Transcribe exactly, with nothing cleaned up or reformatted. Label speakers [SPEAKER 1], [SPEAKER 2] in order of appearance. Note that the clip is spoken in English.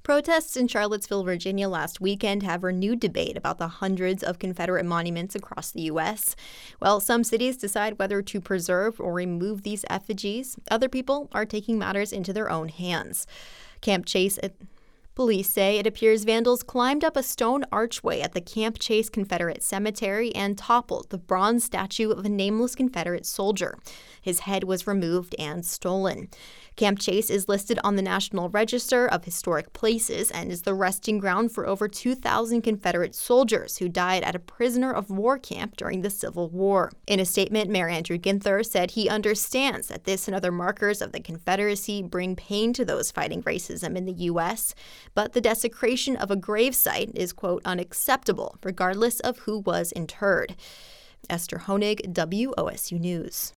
[SPEAKER 1] Protests in Charlottesville, Virginia last weekend have renewed debate about the hundreds of Confederate monuments across the U S. While some cities decide whether to preserve or remove these effigies, other people are taking matters into their own hands. Camp Chase Police say it appears vandals climbed up a stone archway at the Camp Chase Confederate Cemetery and toppled the bronze statue of a nameless Confederate soldier. His head was removed and stolen. Camp Chase is listed on the National Register of Historic Places and is the resting ground for over two thousand Confederate soldiers who died at a prisoner of war camp during the Civil War. In a statement, Mayor Andrew Ginther said he understands that this and other markers of the Confederacy bring pain to those fighting racism in the U S, but the desecration of a gravesite is, quote, unacceptable, regardless of who was interred. Esther Honig, W O S U News.